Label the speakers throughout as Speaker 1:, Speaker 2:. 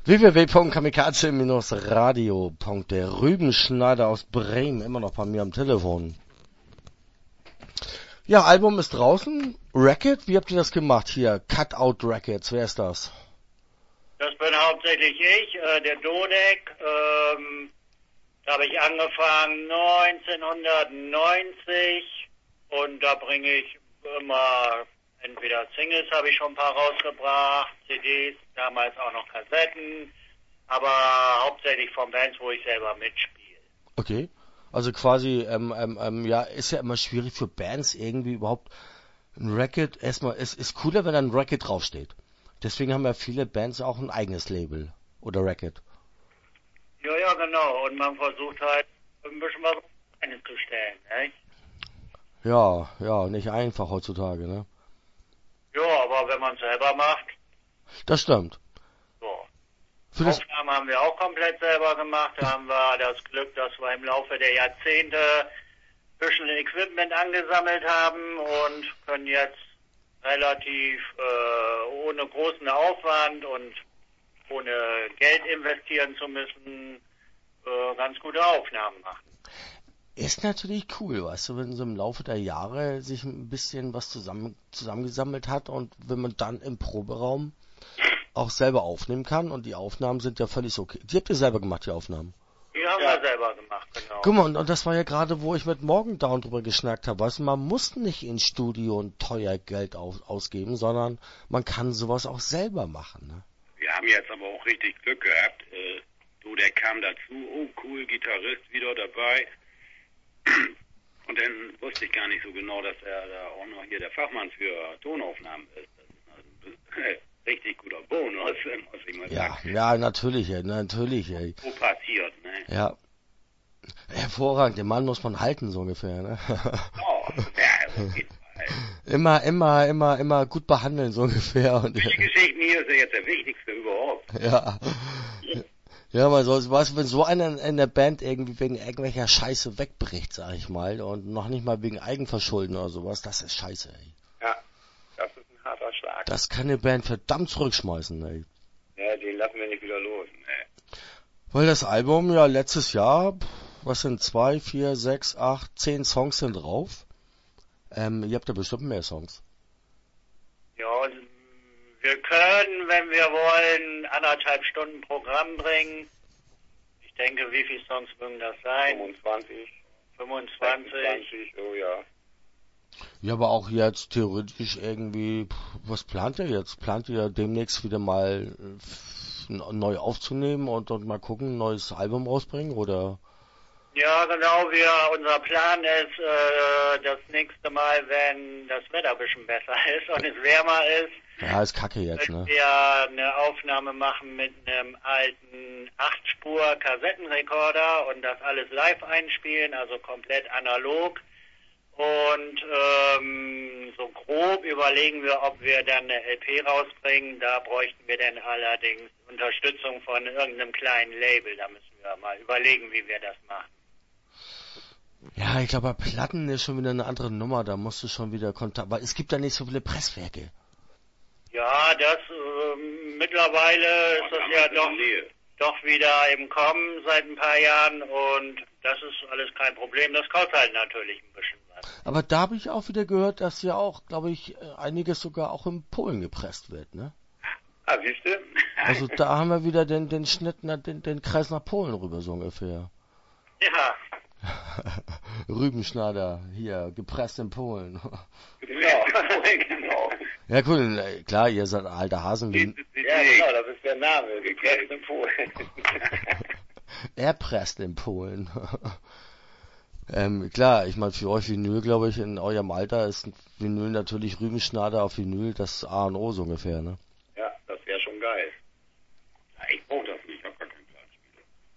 Speaker 1: www.kamikaze-radio. Der Rübenschneider aus Bremen, immer noch bei mir am Telefon. Ja, Album ist draußen. Racket, wie habt ihr das gemacht hier? Cutout Rackets, wer ist das?
Speaker 2: Das bin hauptsächlich ich, der Dodek. Da habe ich angefangen 1990 und da bringe ich immer entweder Singles, habe ich schon ein paar rausgebracht, CDs, damals auch noch Kassetten, aber hauptsächlich von Bands, wo ich selber mitspiele.
Speaker 1: Okay, also quasi, ja, ist ja immer schwierig für Bands irgendwie überhaupt ein Racket. Erstmal, es ist cooler, wenn da ein Racket draufsteht. Deswegen haben ja viele Bands auch ein eigenes Label oder Racket.
Speaker 2: Ja, genau. Und man versucht halt ein bisschen was einzustellen, nicht?
Speaker 1: Ja, nicht einfach heutzutage, ne?
Speaker 2: Ja, aber wenn man es selber macht.
Speaker 1: Das stimmt.
Speaker 2: So.
Speaker 1: Für das
Speaker 2: Aufnahmen haben wir auch komplett selber gemacht. Da haben wir das Glück, dass wir im Laufe der Jahrzehnte ein bisschen Equipment angesammelt haben und können jetzt relativ ohne großen Aufwand und ohne Geld investieren zu müssen, ganz gute Aufnahmen machen.
Speaker 1: ist natürlich cool, weißt du, wenn so im Laufe der Jahre sich ein bisschen was zusammengesammelt hat und wenn man dann im Proberaum auch selber aufnehmen kann und die Aufnahmen sind ja völlig okay. Die habt ihr selber gemacht, die Aufnahmen?
Speaker 2: Die haben wir selber gemacht, genau.
Speaker 1: Guck mal, und das war ja gerade, wo ich mit Morgendown drüber geschnackt habe, weißt du, man muss nicht ins Studio und teuer Geld ausgeben, sondern man kann sowas auch selber machen, ne?
Speaker 3: Wir haben jetzt aber auch richtig Glück gehabt. Der kam dazu, oh cool, Gitarrist wieder dabei. Und dann wusste ich gar nicht so genau, dass er da auch noch hier der Fachmann für Tonaufnahmen ist. Das ist ein richtig guter Bonus, muss ich mal sagen.
Speaker 1: Ja, natürlich, ey.
Speaker 3: So passiert, ne?
Speaker 1: Ja. Hervorragend, den Mann muss man halten, so ungefähr, ne?
Speaker 3: Oh, ja, auf jeden Fall.
Speaker 1: Immer gut behandeln, so ungefähr. Und,
Speaker 3: Die Geschichten hier ist ja jetzt der wichtigste überhaupt.
Speaker 1: Ja. Ja, man soll, weißt du, wenn so einer in der Band irgendwie wegen irgendwelcher Scheiße wegbricht, sag ich mal, und noch nicht mal wegen Eigenverschulden oder sowas, das ist scheiße, ey.
Speaker 3: Ja, das ist ein harter Schlag.
Speaker 1: Das kann eine Band verdammt zurückschmeißen, ey.
Speaker 3: Ja, den lassen wir nicht wieder los, ne.
Speaker 1: Weil das Album ja letztes Jahr, was sind 2, 4, 6, 8, 10 Songs sind drauf. Ihr habt ja bestimmt mehr Songs.
Speaker 2: Ja, und wir können, wenn wir wollen, 1,5 Stunden Programm bringen. Ich denke, wie viele Songs mögen das sein?
Speaker 3: 25.
Speaker 2: 25.
Speaker 3: Oh ja.
Speaker 1: Ja, aber auch jetzt theoretisch irgendwie, was plant ihr jetzt? Plant ihr demnächst wieder mal neu aufzunehmen und mal gucken, ein neues Album rausbringen, oder?
Speaker 2: Ja, genau, unser Plan ist, das nächste Mal, wenn das Wetter ein bisschen besser ist und es wärmer ist,
Speaker 1: Ja, ist kacke jetzt, ne?
Speaker 2: wir eine Aufnahme machen mit einem alten 8-Spur-Kassettenrekorder und das alles live einspielen, also komplett analog. Und so grob überlegen wir, ob wir dann eine LP rausbringen. Da bräuchten wir dann allerdings Unterstützung von irgendeinem kleinen Label. Da müssen wir mal überlegen, wie wir das machen.
Speaker 1: Ja, ich glaube, bei Platten ist schon wieder eine andere Nummer. Da musst du schon wieder Kontakt... Weil es gibt da nicht so viele Presswerke.
Speaker 2: Ja, mittlerweile ist das ja doch wieder im Kommen seit ein paar Jahren und das ist alles kein Problem. Das kostet halt natürlich ein bisschen was.
Speaker 1: Aber da habe ich auch wieder gehört, dass ja auch, glaube ich, einiges sogar auch in Polen gepresst wird, ne?
Speaker 3: Ah, siehst du?
Speaker 1: Also da haben wir wieder den Schnitt, den Kreis nach Polen rüber, so ungefähr.
Speaker 2: Ja.
Speaker 1: Rübenschneider, hier, gepresst in Polen.
Speaker 3: Genau.
Speaker 1: Ja, cool, klar, ihr seid alter Hasen.
Speaker 3: Ja, genau, das ist der Name. Gepresst in Polen.
Speaker 1: Er presst in Polen. Klar, ich meine, für euch Vinyl, glaube ich, in eurem Alter ist Vinyl natürlich Rübenschneider auf Vinyl das A und O so ungefähr, ne?
Speaker 3: Ja, das wäre schon geil. Ja, ich brauche das nicht, ich habe gar keinen Plattenspieler.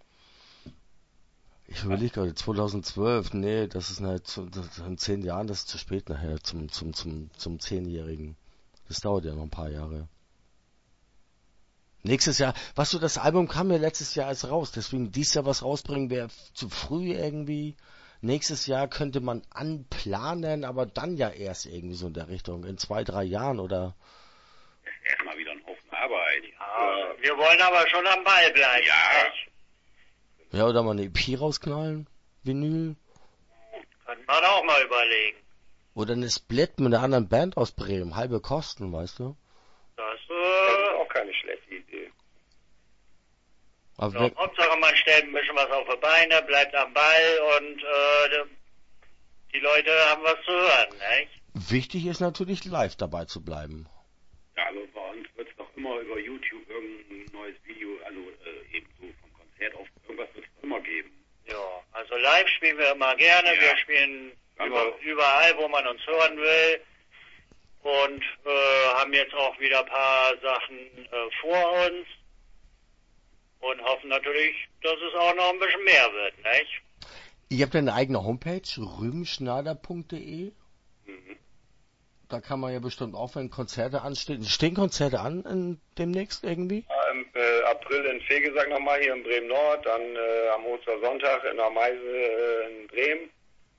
Speaker 1: Ich überlege gerade, 2012, nee, das ist in 10 Jahren, das ist zu spät nachher zum 10-Jährigen. Das dauert ja noch ein paar Jahre. Nächstes Jahr, weißt du, das Album kam ja letztes Jahr erst raus, deswegen dieses Jahr was rausbringen wäre zu früh irgendwie. Nächstes Jahr könnte man anplanen, aber dann ja erst irgendwie so in der Richtung, in 2, 3 Jahren oder...
Speaker 3: Erstmal wieder ein Haufen Arbeit.
Speaker 2: Ja, wir wollen aber schon am Ball bleiben.
Speaker 3: Ja.
Speaker 2: Nicht?
Speaker 1: Ja, oder mal eine EP rausknallen, Vinyl.
Speaker 2: Könnte man auch mal überlegen.
Speaker 1: Oder eine Split mit einer anderen Band aus Bremen, halbe Kosten, weißt du?
Speaker 2: Das,
Speaker 4: Das ist auch keine schlechte Idee.
Speaker 1: Aber
Speaker 2: ja,
Speaker 1: wenn,
Speaker 2: Hauptsache man stellt ein bisschen was auf die Beine, bleibt am Ball und die Leute haben was zu hören, nicht?
Speaker 1: wichtig ist natürlich live dabei zu bleiben.
Speaker 3: Ja, also bei uns wird es noch immer über YouTube irgendein neues Video, also eben so vom Konzert auf irgendwas wird es immer geben.
Speaker 2: Ja, also live spielen wir immer gerne,
Speaker 3: Ja.
Speaker 2: wir spielen
Speaker 3: Also-
Speaker 2: überall, wo man uns hören will und haben jetzt auch wieder ein paar Sachen vor uns und hoffen natürlich, dass es auch noch ein bisschen mehr wird, nicht?
Speaker 1: Ihr habt ja eine eigene Homepage, rübenschneider.de.
Speaker 3: Mhm.
Speaker 1: Da kann man ja bestimmt auch, wenn Konzerte anstehen. Stehen Konzerte an demnächst irgendwie?
Speaker 4: Im April in Fegesack nochmal hier in Bremen-Nord, dann am Ostersonntag in der Meise in Bremen.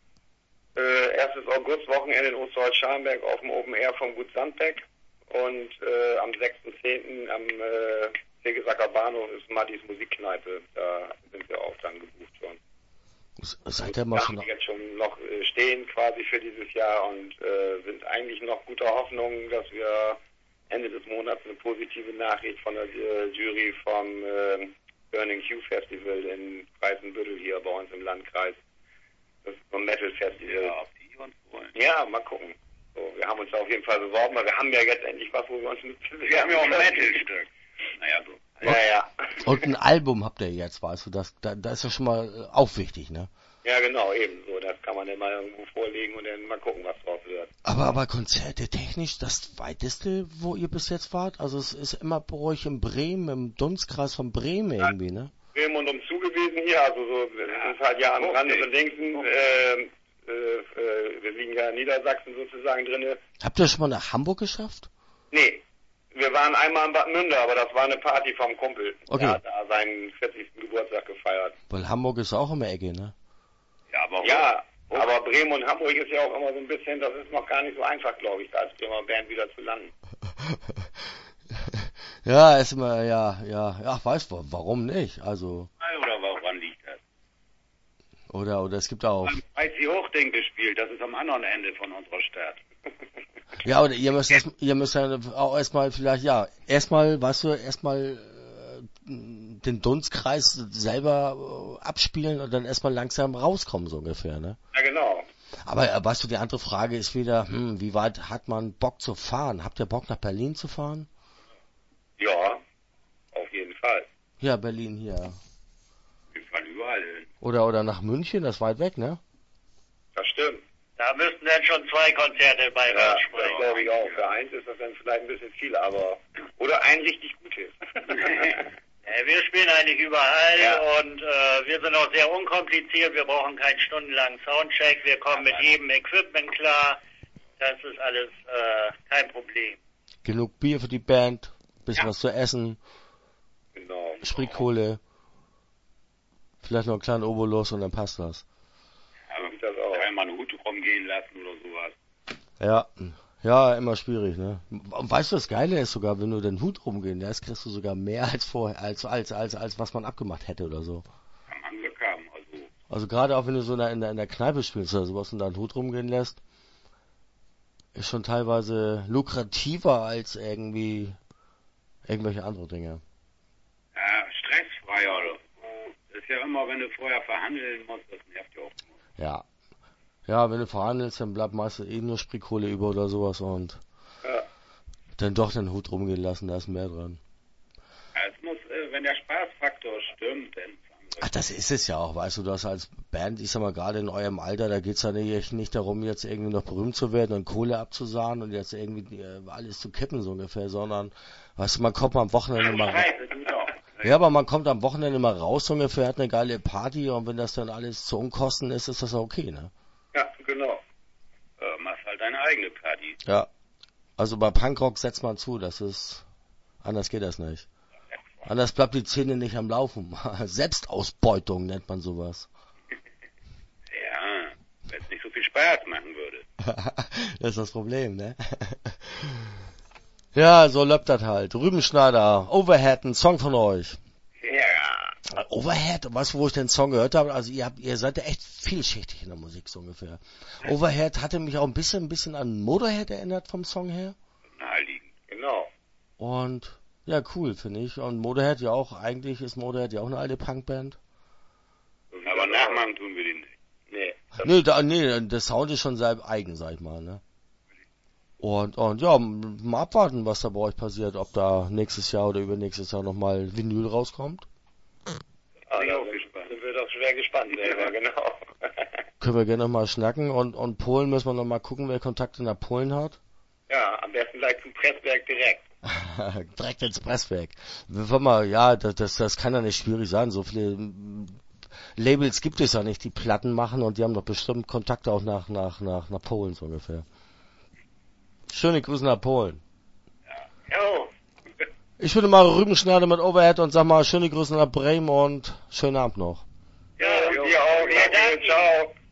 Speaker 4: Erstes Augustwochenende in Osterholz-Scharmberg auf dem Open Air vom Gut Sandbeck. Und am 6.10. am Fegesacker Bahnhof ist Mattis Musikkneipe. Da sind wir auch dann gebucht schon.
Speaker 1: Seid ihr mal
Speaker 4: Wir
Speaker 1: schon...
Speaker 4: haben jetzt schon noch stehen quasi für dieses Jahr und sind eigentlich noch guter Hoffnung, dass wir Ende des Monats eine positive Nachricht von der Jury vom Burning Q Festival in Preißenbüttel hier bei uns im Landkreis. Das ist so ein Metal-Festival.
Speaker 3: Ja, ob die uns wollen.
Speaker 4: Ja, mal gucken. So, wir haben uns da auf jeden Fall beworben, weil wir haben ja jetzt endlich was, wo wir uns mit
Speaker 3: Wir haben ja auch ein Metal-Stück. Naja, so.
Speaker 4: Ja.
Speaker 1: Und ein Album habt ihr jetzt, weißt du, da ist ja schon mal auch wichtig, ne?
Speaker 4: Ja, genau, ebenso. Das kann man immer irgendwo vorlegen und dann mal gucken, was draus wird.
Speaker 1: Aber Konzerte technisch, das weiteste, wo ihr bis jetzt wart? Also es ist immer bei euch in Bremen, im Dunstkreis von Bremen irgendwie, ne?
Speaker 4: Bremen und umzu gewesen hier, also so, das ist halt ja am Rande von Dingsen, wir liegen ja in Niedersachsen sozusagen drinne.
Speaker 1: Habt ihr schon mal nach Hamburg geschafft?
Speaker 4: Nee, wir waren einmal in Bad Münder, aber das war eine Party vom Kumpel.
Speaker 1: Okay.
Speaker 4: Der hat da seinen 40. Geburtstag gefeiert.
Speaker 1: Weil Hamburg ist auch immer Ecke, ne?
Speaker 3: Ja, aber
Speaker 4: Ja, aber Bremen und Hamburg ist ja auch immer so ein bisschen, das ist noch gar nicht so einfach, glaube ich, da als Bremer Band wieder zu landen.
Speaker 1: Ja, ist immer, ja, ach, weißt du, warum nicht? Also,
Speaker 3: oder woran liegt das?
Speaker 1: oder es gibt auch,
Speaker 3: Als die Hochding gespielt, das ist am anderen Ende von unserer Stadt.
Speaker 1: ja, oder ihr müsst ja auch erstmal vielleicht, ja, weißt du, den Dunstkreis selber abspielen und dann erstmal langsam rauskommen, so ungefähr, ne?
Speaker 4: Ja, genau.
Speaker 1: Aber weißt du, die andere Frage ist wieder, wie weit hat man Bock zu fahren? Habt ihr Bock nach Berlin zu fahren?
Speaker 4: Ja, auf jeden Fall.
Speaker 1: Ja, Berlin hier.
Speaker 3: Wir fahren überall hin.
Speaker 1: Oder nach München, das ist weit weg, ne?
Speaker 4: Das stimmt.
Speaker 2: Da müssten dann schon 2 Konzerte bei
Speaker 4: Ja, das
Speaker 2: rausspringen.
Speaker 4: glaube ich auch. Für eins ist das dann vielleicht ein bisschen viel, aber, oder ein richtig gutes.
Speaker 2: Wir spielen eigentlich überall
Speaker 4: Ja.
Speaker 2: und wir sind auch sehr unkompliziert. Wir brauchen keinen stundenlangen Soundcheck. Wir kommen mit jedem Equipment klar. Das ist alles kein Problem.
Speaker 1: Genug Bier für die Band, bisschen was zu essen,
Speaker 4: Genau.
Speaker 1: Spritkohle, vielleicht noch einen kleinen Obolus und dann passt das.
Speaker 3: Aber
Speaker 4: Sieht das aus.
Speaker 3: kann man einen Hut rumgehen lassen oder sowas.
Speaker 1: Ja, immer schwierig, ne? Und weißt du, das Geile ist sogar, wenn du den Hut rumgehen lässt, kriegst du sogar mehr als vorher, als was man abgemacht hätte oder so.
Speaker 3: Kann man Glück haben, also.
Speaker 1: Also gerade auch wenn du so in der Kneipe spielst oder sowas und da einen Hut rumgehen lässt, ist schon teilweise lukrativer als irgendwelche andere Dinge.
Speaker 3: Ja, stressfreier. Das ist ja immer, wenn du vorher verhandeln musst, das nervt ja auch immer.
Speaker 1: Ja. Ja, wenn du verhandelst, dann bleibt meistens nur Spritkohle über oder sowas und
Speaker 4: Ja.
Speaker 1: dann doch den Hut rumgehen lassen, da ist mehr dran.
Speaker 3: Ja, es muss, wenn der Spaßfaktor stimmt, dann
Speaker 1: Ach, das ist es ja auch, weißt du, dass als Band, ich sag mal, gerade in eurem Alter, da geht's ja nicht darum, jetzt irgendwie noch berühmt zu werden und Kohle abzusahnen und jetzt irgendwie alles zu kippen, so ungefähr, sondern, weißt du, man kommt mal am Wochenende mal ja, aber man kommt am Wochenende mal raus, so ungefähr, hat eine geile Party und wenn das dann alles zu Unkosten ist, ist das auch okay, ne?
Speaker 4: Ja, genau.
Speaker 3: machst halt deine eigene Party.
Speaker 1: Ja. Also bei Punkrock setzt man zu, anders geht das nicht. Anders bleibt die Szene nicht am Laufen. Selbstausbeutung nennt man sowas.
Speaker 3: Ja, wenn es nicht so viel Spaß machen würde.
Speaker 1: Das ist das Problem, ne? Ja, so läuft das halt. Rübenschneider, Overhead, ein Song von euch.
Speaker 4: Ja.
Speaker 1: Overhead, weißt du, wo ich den Song gehört habe? Also ihr seid ja echt vielschichtig in der Musik so ungefähr. Overhead hatte mich auch ein bisschen an Motorhead erinnert vom Song her.
Speaker 3: Naheliegend.
Speaker 4: Genau.
Speaker 1: Und ja, cool, finde ich. Und Motorhead ja auch, eigentlich ist Motorhead ja auch eine alte Punkband.
Speaker 3: Aber nachmachen tun wir den nicht.
Speaker 4: Nee.
Speaker 1: Der Sound ist schon sehr eigen, sag ich mal, ne? Und ja, mal abwarten, was da bei euch passiert, ob da nächstes Jahr oder übernächstes Jahr nochmal Vinyl rauskommt.
Speaker 4: Ah, da sind wir doch schwer gespannt selber, genau.
Speaker 1: Können wir gerne mal schnacken und Polen müssen wir noch mal gucken, wer Kontakte nach Polen hat.
Speaker 4: Ja, am besten gleich zum Presswerk direkt.
Speaker 1: Direkt ins Presswerk. Wir mal, ja, das kann ja nicht schwierig sein. So viele Labels gibt es ja nicht, die Platten machen und die haben doch bestimmt Kontakte auch nach Polen so ungefähr. Schöne Grüße nach Polen.
Speaker 4: Jo.
Speaker 1: Ich würde mal Rübenschneider mit Overhead und sag mal schöne Grüße nach Bremen und schönen Abend noch.
Speaker 4: Ja, dir auch. Danke, ciao.